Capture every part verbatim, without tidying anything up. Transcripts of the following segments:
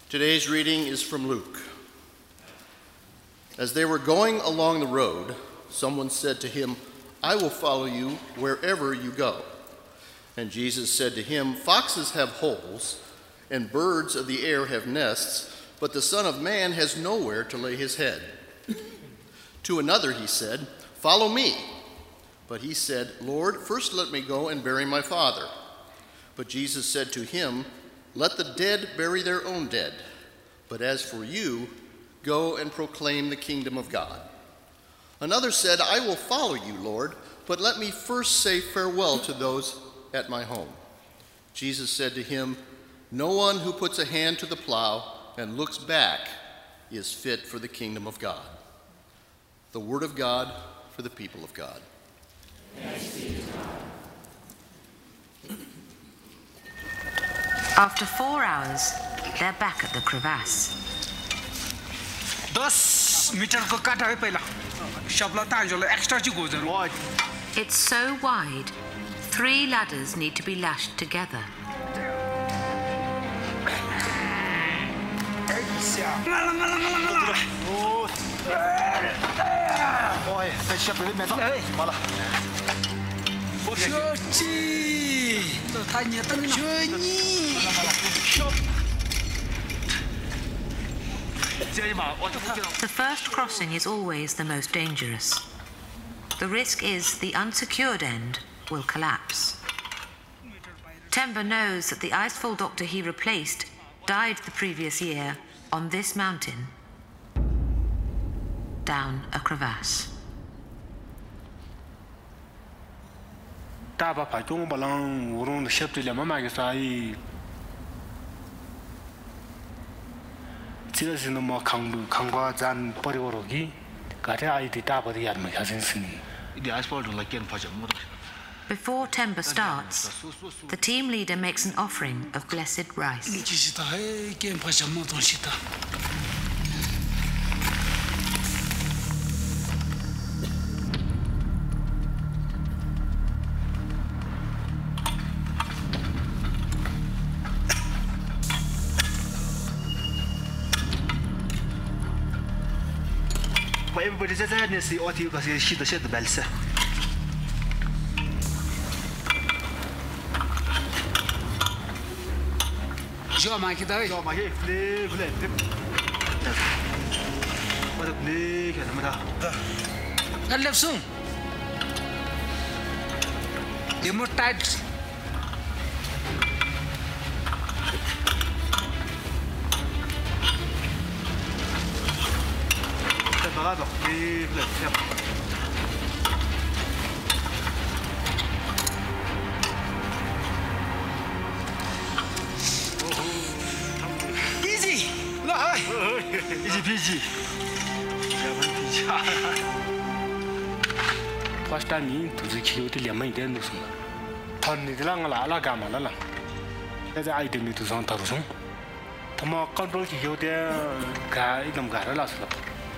Today's reading is from Luke. As they were going along the road, someone said to him, "I will follow you wherever you go." And Jesus said to him, "Foxes have holes, and birds of the air have nests, but the Son of Man has nowhere to lay his head." To another he said, "Follow me." But he said, "Lord, first let me go and bury my father." But Jesus said to him, "Let the dead bury their own dead, but as for you, go and proclaim the kingdom of God." Another said, "I will follow you, Lord, but let me first say farewell to those at my home." Jesus said to him, "No one who puts a hand to the plow and looks back is fit for the kingdom of God." The word of God for the people of God. Thanks be to God. After four hours, they're back at the crevasse. It's so wide, three ladders need to be lashed together. The first crossing is always the most dangerous. The risk is the unsecured end will collapse. Temba knows that the icefall doctor he replaced died the previous year on this mountain, down a crevasse. Taba pa chung balang urung de shep le mama ke sai chira sin mo khang khang wa jan pari oro gi ka ta ai ti ta ba di yar ma kha sin sin di asphalt la ken pha jam. Before Temba starts, the team leader makes an offering of blessed rice. Everybody says that is the audio because she does the bells. Jo ma kita Jo ma ke flip flip flip. What a play ke nama dah. Kan left soon. Dia more tight. Parado, flip flip flip. Easy. Lah, easy peasy. Jangan pijak. First time ni tu je kilo tu lima iden tu semua. Thon ni telah ngalah lah gambar lah. Jadi item ni tu sang taruh sung. Tama control kilo dia gay idam gay lah sebab.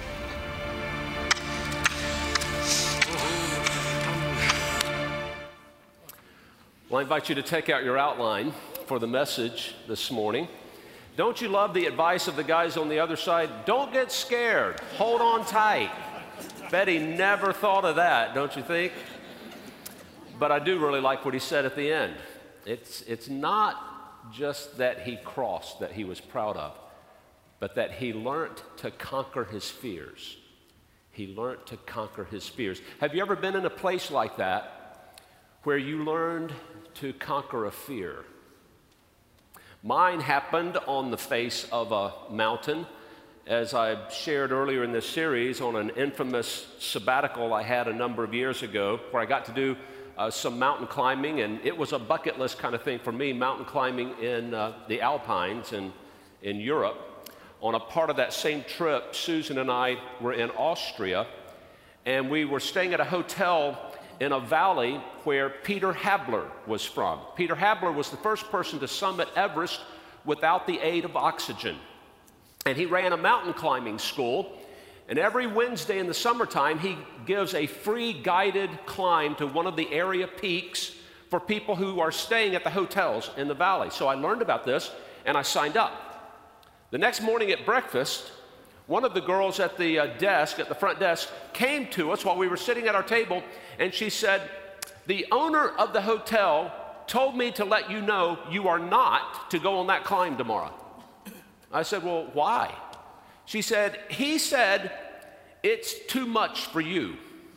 Well, I invite you to take out your outline for the message this morning. Don't you love the advice of the guys on the other side? Don't get scared. Hold on tight. Betty never thought of that, don't you think? But I do really like what he said at the end. It's, it's not just that he crossed that he was proud of, but that he learned to conquer his fears. He learned to conquer his fears. Have you ever been in a place like that where you learned to conquer a fear? Mine happened on the face of a mountain, as I shared earlier in this series, on an infamous sabbatical I had a number of years ago, where I got to do uh, some mountain climbing, and it was a bucket list kind of thing for me, mountain climbing in uh, the Alpines in, in Europe. On a part of that same trip, Susan and I were in Austria, and we were staying at a hotel in a valley where Peter Habler was from. Peter Habler was the first person to summit Everest without the aid of oxygen. And he ran a mountain climbing school. And every Wednesday in the summertime, he gives a free guided climb to one of the area peaks for people who are staying at the hotels in the valley. So I learned about this and I signed up. The next morning at breakfast, one of the girls at the uh, desk, at the front desk, came to us while we were sitting at our table, and she said, "The owner of the hotel told me to let you know you are not to go on that climb tomorrow." I said, "Well, why?" She said, "He said it's too much for you."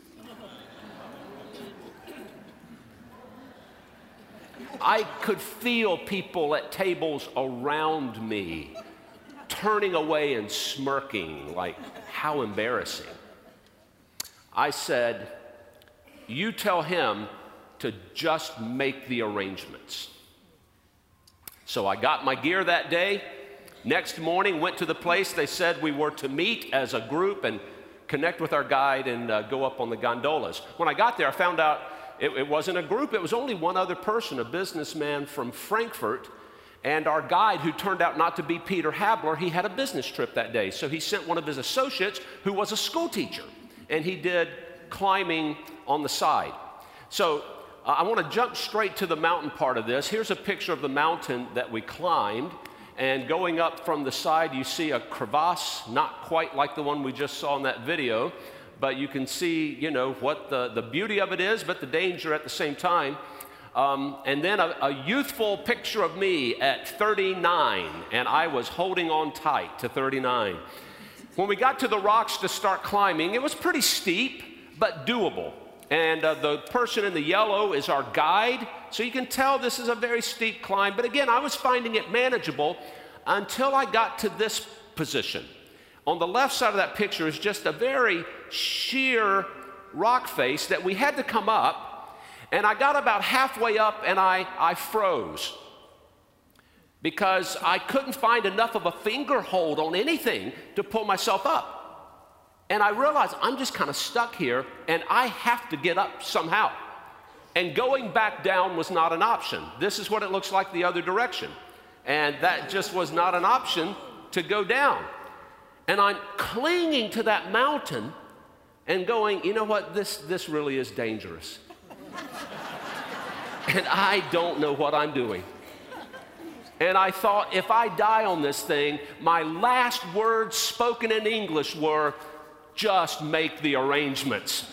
I could feel people at tables around me turning away and smirking, like, how embarrassing. I said, "You tell him to just make the arrangements." So I got my gear that day. Next morning, went to the place they said we were to meet as a group and connect with our guide and uh, go up on the gondolas. When I got there, I found out it, it wasn't a group. It was only one other person, a businessman from Frankfurt. And our guide, who turned out not to be Peter Habler, he had a business trip that day. So he sent one of his associates, who was a school teacher, and he did climbing on the side. So uh, I want to jump straight to the mountain part of this. Here's a picture of the mountain that we climbed. And going up from the side, you see a crevasse, not quite like the one we just saw in that video, but you can see, you know, what the, the beauty of it is, but the danger at the same time. Um, and then a, a youthful picture of me at thirty-nine, and I was holding on tight to thirty-nine. When we got to the rocks to start climbing, it was pretty steep, but doable. And uh, the person in the yellow is our guide, so you can tell this is a very steep climb. But again, I was finding it manageable until I got to this position. On the left side of that picture is just a very sheer rock face that we had to come up. And I got about halfway up and I, I froze because I couldn't find enough of a finger hold on anything to pull myself up. And I realized I'm just kind of stuck here and I have to get up somehow. And going back down was not an option. This is what it looks like the other direction. And that just was not an option to go down. And I'm clinging to that mountain and going, you know what, this, this really is dangerous. And I don't know what I'm doing. And I thought, if I die on this thing, my last words spoken in English were, "Just make the arrangements."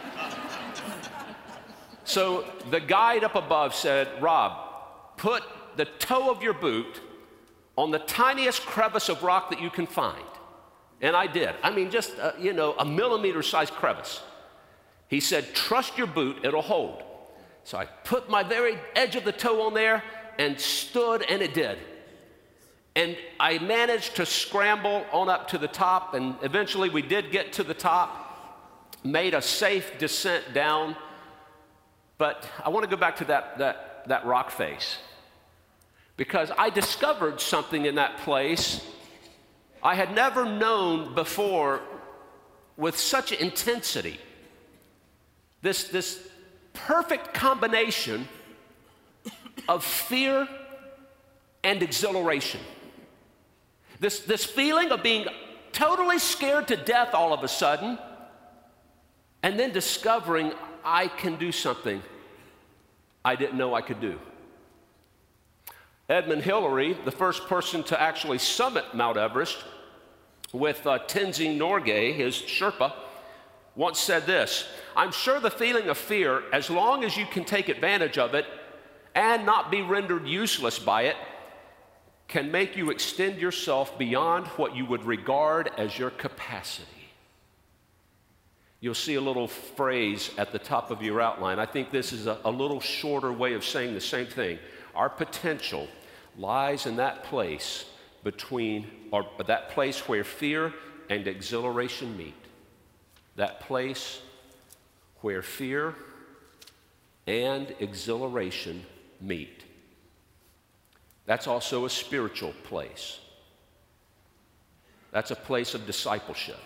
So the guide up above said, "Rob, put the toe of your boot on the tiniest crevice of rock that you can find." And I did. I mean, just, uh, you know, a millimeter-sized crevice. He said, "Trust your boot, it'll hold." So I put my very edge of the toe on there and stood, and it did. And I managed to scramble on up to the top, and eventually we did get to the top, made a safe descent down. But I want to go back to that, that, that rock face, because I discovered something in that place I had never known before with such intensity. This, this perfect combination of fear and exhilaration. This, this feeling of being totally scared to death all of a sudden, and then discovering I can do something I didn't know I could do. Edmund Hillary, the first person to actually summit Mount Everest with uh, Tenzing Norgay, his Sherpa, once said this: "I'm sure the feeling of fear, as long as you can take advantage of it and not be rendered useless by it, can make you extend yourself beyond what you would regard as your capacity." You'll see a little phrase at the top of your outline. I think this is a, a little shorter way of saying the same thing. Our potential lies in that place between, or that place where fear and exhilaration meet. That place where fear and exhilaration meet. That's also a spiritual place. That's a place of discipleship.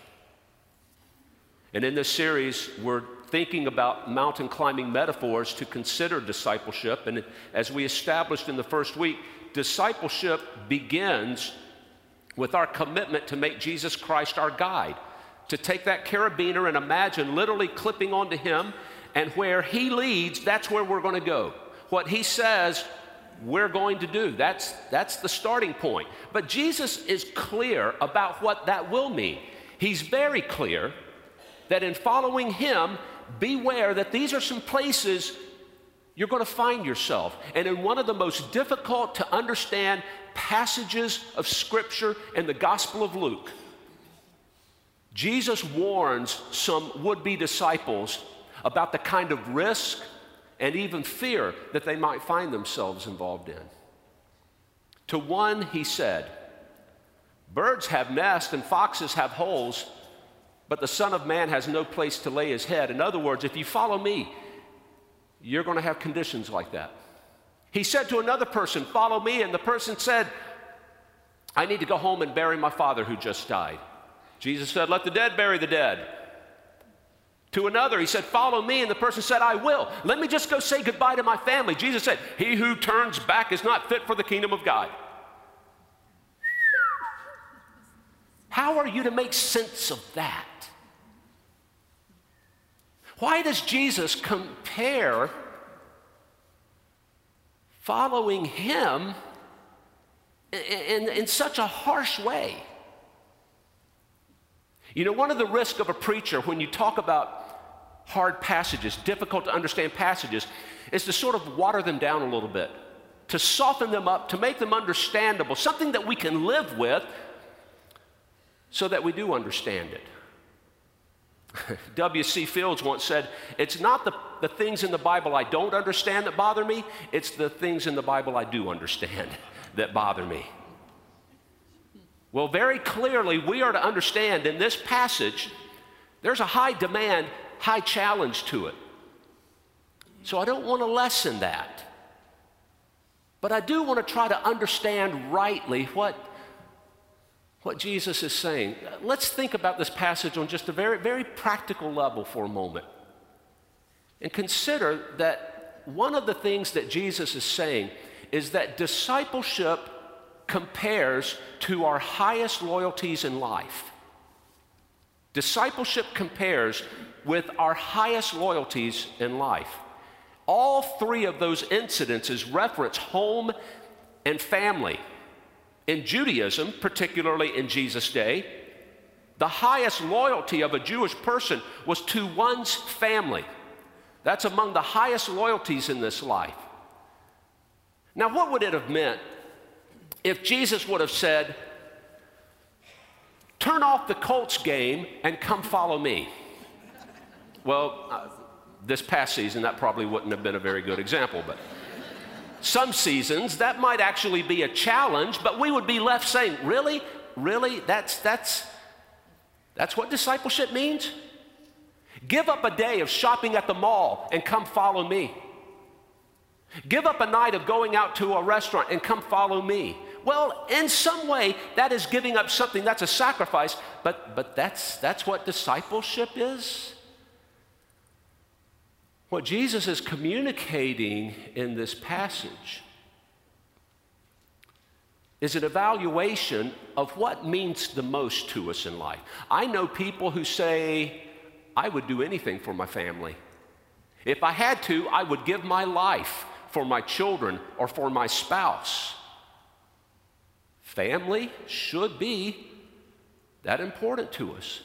And in this series, we're thinking about mountain climbing metaphors to consider discipleship. And as we established in the first week, discipleship begins with our commitment to make Jesus Christ our guide, to take that carabiner and imagine literally clipping onto him, and where he leads, that's where we're going to go. What he says, we're going to do. That's, that's the starting point. But Jesus is clear about what that will mean. He's very clear that in following him, beware that these are some places you're going to find yourself. And in one of the most difficult to understand passages of Scripture in the Gospel of Luke, Jesus warns some would-be disciples about the kind of risk and even fear that they might find themselves involved in. To one, he said, "Birds have nests and foxes have holes, but the Son of Man has no place to lay his head." In other words, if you follow me, you're going to have conditions like that. He said to another person, "Follow me," and the person said, "I need to go home and bury my father who just died." Jesus said, "Let the dead bury the dead." To another, he said, "Follow me," and the person said, "I will. Let me just go say goodbye to my family." Jesus said, "He who turns back is not fit for the kingdom of God." How are you to make sense of that? Why does Jesus compare following him in, in, in such a harsh way? You know, one of the risks of a preacher when you talk about hard passages, difficult to understand passages, is to sort of water them down a little bit, to soften them up, to make them understandable, something that we can live with so that we do understand it. W C Fields once said, "It's not the, the things in the Bible I don't understand that bother me, it's the things in the Bible I do understand that bother me." Well, very clearly, we are to understand in this passage, there's a high demand, high challenge to it. So I don't want to lessen that. But I do want to try to understand rightly what, what Jesus is saying. Let's think about this passage on just a very, very practical level for a moment. And consider that one of the things that Jesus is saying is that discipleship compares to our highest loyalties in life. Discipleship compares with our highest loyalties in life. All three of those incidences reference home and family. In Judaism, particularly in Jesus' day, the highest loyalty of a Jewish person was to one's family. That's among the highest loyalties in this life. Now, what would it have meant if Jesus would have said, "Turn off the Colts game and come follow me"? Well, uh, this past season, that probably wouldn't have been a very good example, but some seasons, that might actually be a challenge, but we would be left saying, really? Really? That's, that's, that's what discipleship means? Give up a day of shopping at the mall and come follow me. Give up a night of going out to a restaurant and come follow me. Well, in some way, that is giving up something. That's a sacrifice, but, but that's, that's what discipleship is. What Jesus is communicating in this passage is an evaluation of what means the most to us in life. I know people who say, "I would do anything for my family. If I had to, I would give my life for my children or for my spouse." Family should be that important to us.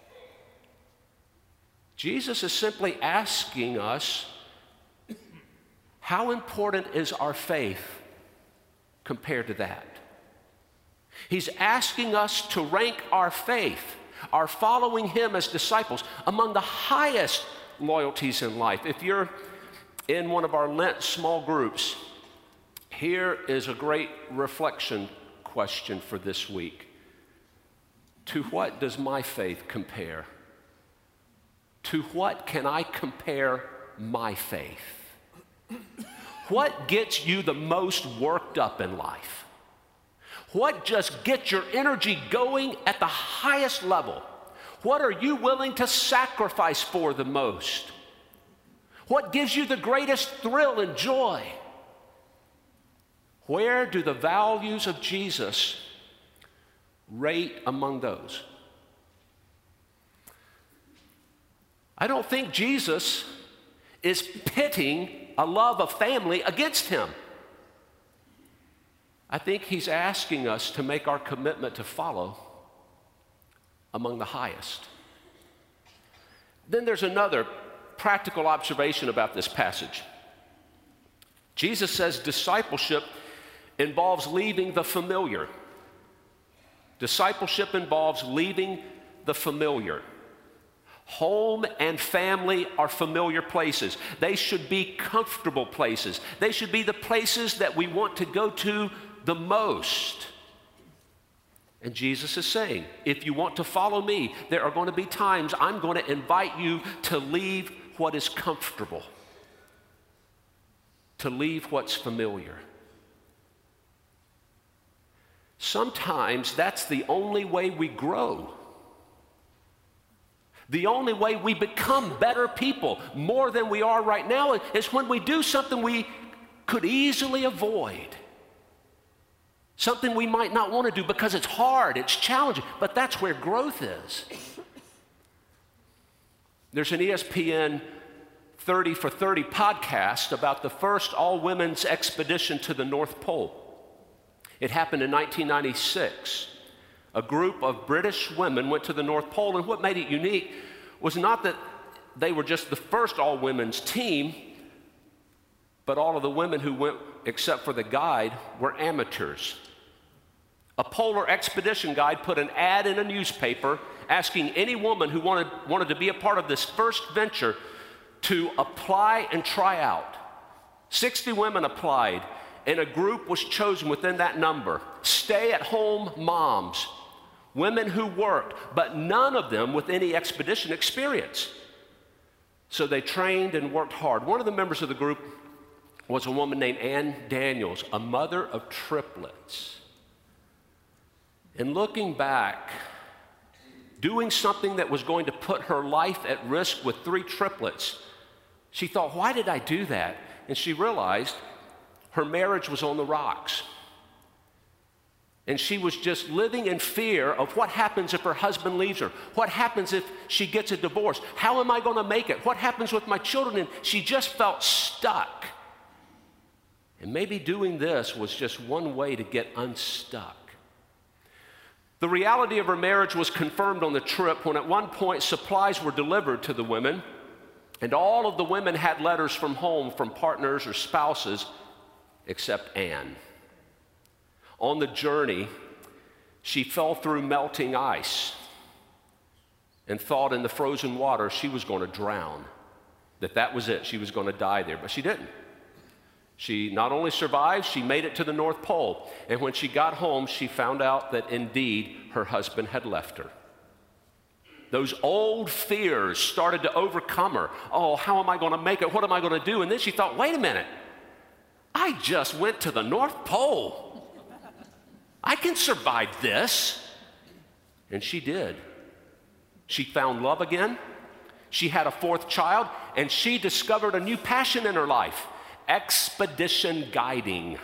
Jesus is simply asking us, how important is our faith compared to that? He's asking us to rank our faith, our following him as disciples, among the highest loyalties in life. If you're in one of our Lent small groups, here is a great reflection question for this week. To what does my faith compare? To what can I compare my faith? What gets you the most worked up in life? What just gets your energy going at the highest level? What are you willing to sacrifice for the most? What gives you the greatest thrill and joy? Where do the values of Jesus rate among those? I don't think Jesus is pitting a love of family against him. I think he's asking us to make our commitment to follow among the highest. Then there's another practical observation about this passage. Jesus says discipleship involves leaving the familiar. Discipleship involves leaving the familiar. Home and family are familiar places. They should be comfortable places. They should be the places that we want to go to the most. And Jesus is saying, if you want to follow me, there are going to be times I'm going to invite you to leave what is comfortable, to leave what's familiar. Sometimes that's the only way we grow. The only way we become better people, more than we are right now, is when we do something we could easily avoid. Something we might not want to do because it's hard, it's challenging, but that's where growth is. There's an E S P N thirty for thirty podcast about the first all-women's expedition to the North Pole. It happened in nineteen ninety-six. A group of British women went to the North Pole, and what made it unique was not that they were just the first all-women's team, but all of the women who went, except for the guide, were amateurs. A polar expedition guide put an ad in a newspaper asking any woman who wanted, wanted to be a part of this first venture to apply and try out. sixty women applied, and a group was chosen within that number. Stay-at-home moms, women who worked, but none of them with any expedition experience. So they trained and worked hard. One of the members of the group was a woman named Ann Daniels, a mother of triplets. And looking back, doing something that was going to put her life at risk with three triplets, she thought, why did I do that? And she realized her marriage was on the rocks. And she was just living in fear of what happens if her husband leaves her. What happens if she gets a divorce? How am I going to make it? What happens with my children? And she just felt stuck. And maybe doing this was just one way to get unstuck. The reality of her marriage was confirmed on the trip when at one point supplies were delivered to the women, and all of the women had letters from home from partners or spouses except Anne. On the journey, she fell through melting ice and thought in the frozen water she was going to drown, that that was it, she was going to die there, but she didn't. She not only survived, she made it to the North Pole. And when she got home, she found out that indeed her husband had left her. Those old fears started to overcome her. Oh, how am I going to make it? What am I going to do? And then she thought, wait a minute. I just went to the North Pole. I can survive this. And she did. She found love again. She had a fourth child, and she discovered a new passion in her life. Expedition guiding.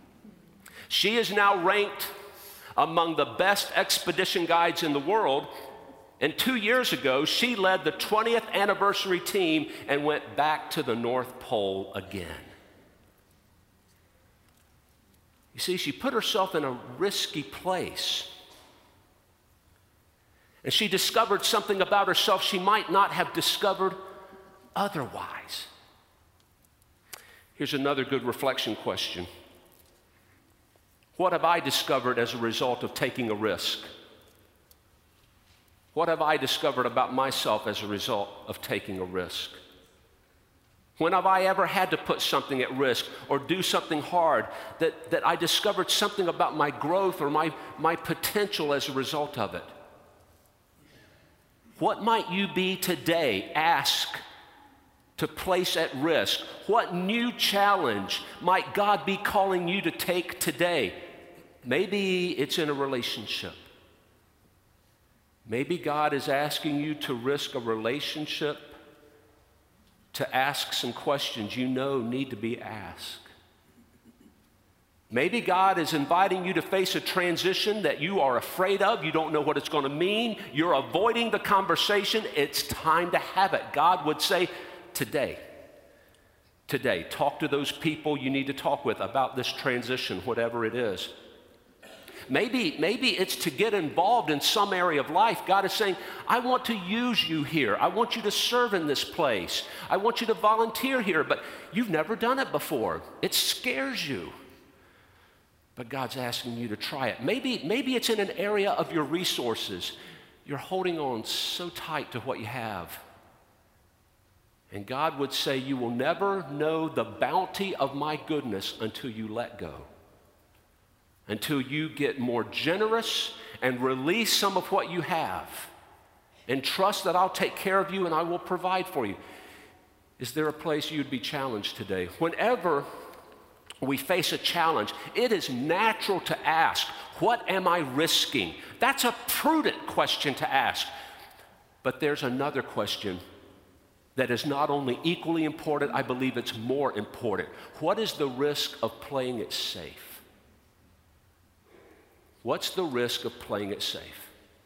She is now ranked among the best expedition guides in the world, and two years ago she led the twentieth anniversary team and went back to the North Pole again. You see, she put herself in a risky place, and she discovered something about herself she might not have discovered otherwise. Here's another good reflection question. What have I discovered as a result of taking a risk? What have I discovered about myself as a result of taking a risk? When have I ever had to put something at risk or do something hard that, that I discovered something about my growth or my, my potential as a result of it? What might you be today? Ask to place at risk. What new challenge might God be calling you to take today? Maybe it's in a relationship. Maybe God is asking you to risk a relationship, to ask some questions you know need to be asked. Maybe God is inviting you to face a transition that you are afraid of. You don't know what it's going to mean. You're avoiding the conversation. It's time to have it. God would say, today, today, talk to those people you need to talk with about this transition, whatever it is. Maybe, maybe it's to get involved in some area of life. God is saying, I want to use you here. I want you to serve in this place. I want you to volunteer here, but you've never done it before. It scares you. But God's asking you to try it. Maybe, maybe it's in an area of your resources. You're holding on so tight to what you have. And God would say, you will never know the bounty of my goodness until you let go. Until you get more generous and release some of what you have. And trust that I'll take care of you and I will provide for you. Is there a place you'd be challenged today? Whenever we face a challenge, it is natural to ask, what am I risking? That's a prudent question to ask. But there's another question that is not only equally important, I believe it's more important. What is the risk of playing it safe? What's the risk of playing it safe?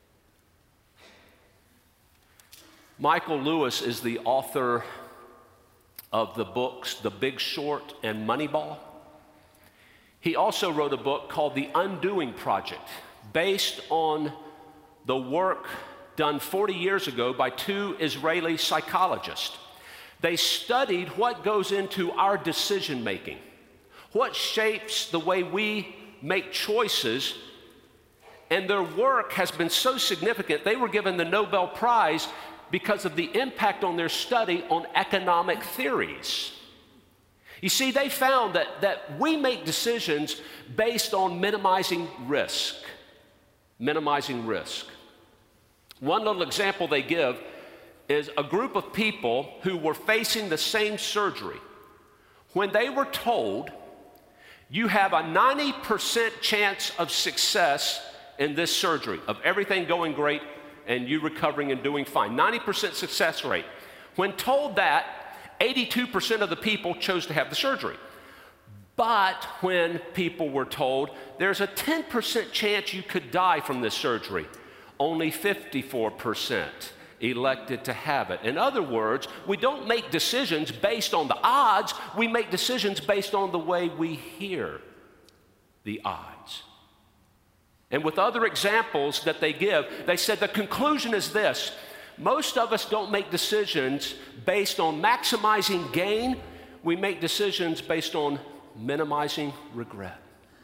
Michael Lewis is the author of the books The Big Short and Moneyball. He also wrote a book called The Undoing Project, based on the work done forty years ago by two Israeli psychologists. They studied what goes into our decision making, what shapes the way we make choices, and their work has been so significant they were given the Nobel Prize because of the impact on their study on economic theories. You see, they found that, that we make decisions based on minimizing risk, minimizing risk. One little example they give is a group of people who were facing the same surgery. When they were told, you have a ninety percent chance of success in this surgery, of everything going great and you recovering and doing fine, ninety percent success rate. When told that, eighty-two percent of the people chose to have the surgery. But when people were told, there's a ten percent chance you could die from this surgery, only fifty-four percent elected to have it. In other words, we don't make decisions based on the odds, we make decisions based on the way we hear the odds. And with other examples that they give, they said the conclusion is this: most of us don't make decisions based on maximizing gain, we make decisions based on minimizing regret.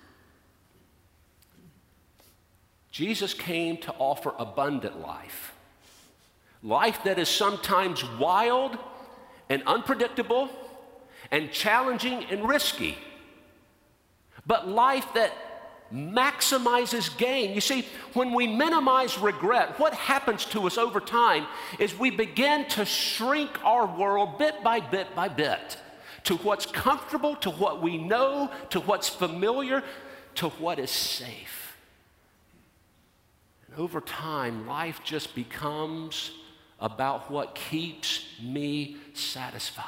Jesus came to offer abundant life. Life that is sometimes wild and unpredictable and challenging and risky. But life that maximizes gain. You see, when we minimize regret, what happens to us over time is we begin to shrink our world bit by bit by bit to what's comfortable, to what we know, to what's familiar, to what is safe. And over time, life just becomes about what keeps me satisfied.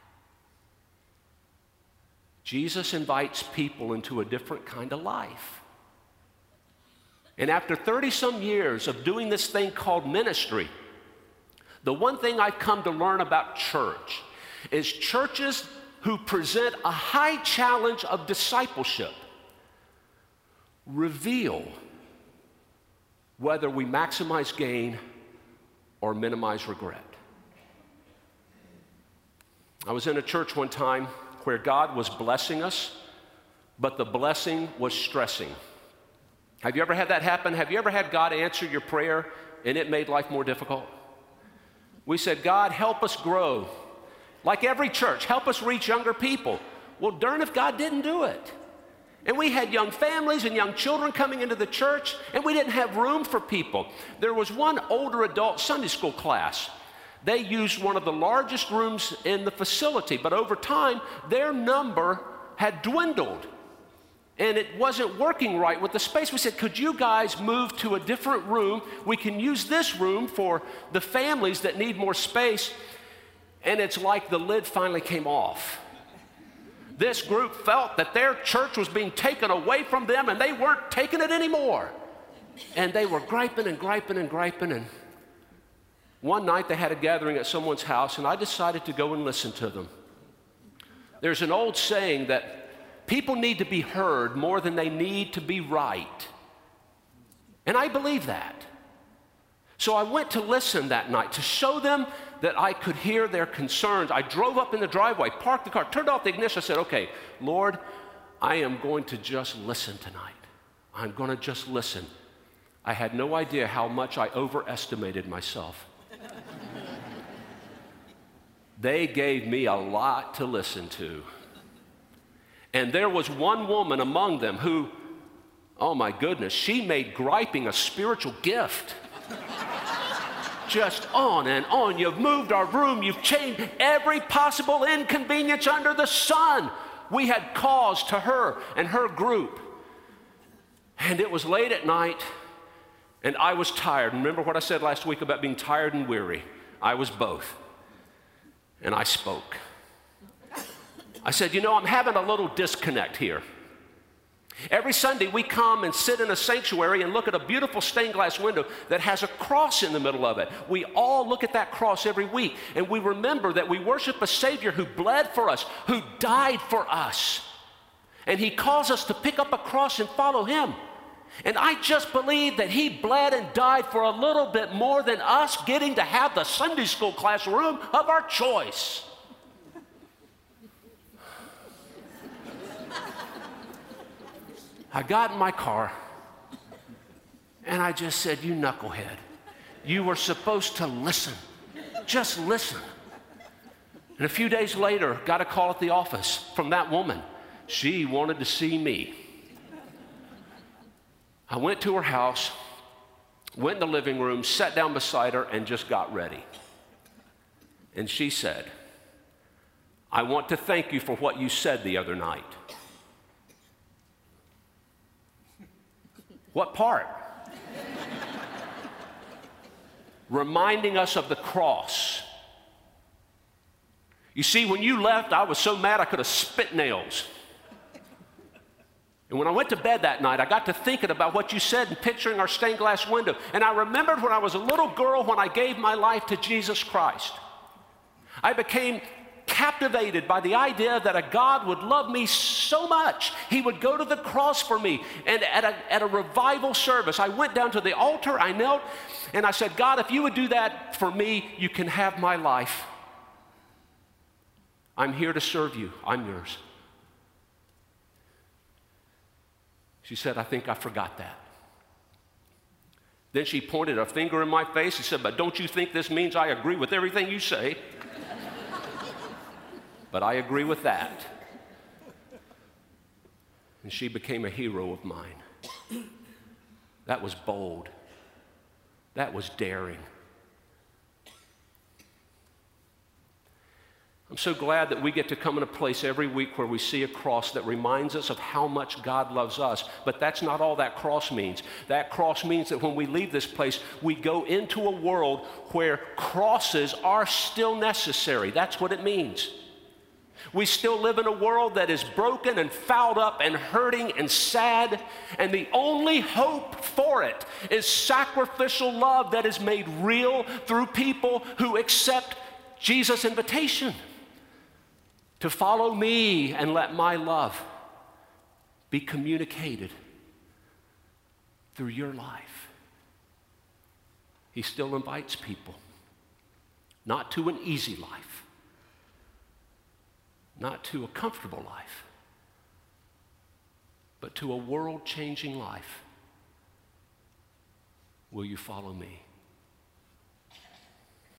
Jesus invites people into a different kind of life. And after thirty some years of doing this thing called ministry, the one thing I've come to learn about church is churches who present a high challenge of discipleship reveal whether we maximize gain or minimize regret. I was in a church one time where God was blessing us, but the blessing was stressing. Have you ever had that happen? Have you ever had God answer your prayer and it made life more difficult? We said, God, help us grow. Like every church, help us reach younger people. Well, darn if God didn't do it. And we had young families and young children coming into the church, and we didn't have room for people. There was one older adult Sunday school class. They used one of the largest rooms in the facility, but over time, their number had dwindled, and it wasn't working right with the space. We said, could you guys move to a different room? We can use this room for the families that need more space. And it's like the lid finally came off. This group felt that their church was being taken away from them, and they weren't taking it anymore. And they were griping and griping and griping. And one night they had a gathering at someone's house, and I decided to go and listen to them. There's an old saying that people need to be heard more than they need to be right. And I believe that. So I went to listen that night to show them that I could hear their concerns. I drove up in the driveway, parked the car, turned off the ignition. I said, okay, Lord, I am going to just listen tonight. I'm going to just listen. I had no idea how much I overestimated myself. They gave me a lot to listen to. And there was one woman among them who, oh my goodness, she made griping a spiritual gift. Just on and on. You've moved our room. You've changed every possible inconvenience under the sun. We had caused to her and her group. And it was late at night, and I was tired. Remember what I said last week about being tired and weary? I was both. And I spoke. I said, you know, I'm having a little disconnect here. Every Sunday we come and sit in a sanctuary and look at a beautiful stained glass window that has a cross in the middle of it. We all look at that cross every week, and we remember that we worship a Savior who bled for us, who died for us. And he calls us to pick up a cross and follow him. And I just believe that he bled and died for a little bit more than us getting to have the Sunday school classroom of our choice. I got in my car, and I just said, you knucklehead, you were supposed to listen. Just listen. And a few days later, got a call at the office from that woman. She wanted to see me. I went to her house, went in the living room, sat down beside her, and just got ready. And she said, I want to thank you for what you said the other night. What part? Reminding us of the cross. You see, when you left, I was so mad I could have spit nails. And when I went to bed that night, I got to thinking about what you said and picturing our stained glass window. And I remembered when I was a little girl when I gave my life to Jesus Christ. I became captivated by the idea that a God would love me so much. He would go to the cross for me. And at a, at a revival service, I went down to the altar, I knelt, and I said, God, if you would do that for me, you can have my life. I'm here to serve you. I'm yours. She said, I think I forgot that. Then she pointed a finger in my face and said, but don't you think this means I agree with everything you say? But I agree with that. And she became a hero of mine. That was bold. That was daring. I'm so glad that we get to come in a place every week where we see a cross that reminds us of how much God loves us. But that's not all that cross means. That cross means that when we leave this place, we go into a world where crosses are still necessary. That's what it means. We still live in a world that is broken and fouled up and hurting and sad, and the only hope for it is sacrificial love that is made real through people who accept Jesus' invitation to follow me and let my love be communicated through your life. He still invites people, not to an easy life, not to a comfortable life, but to a world-changing life. Will you follow me?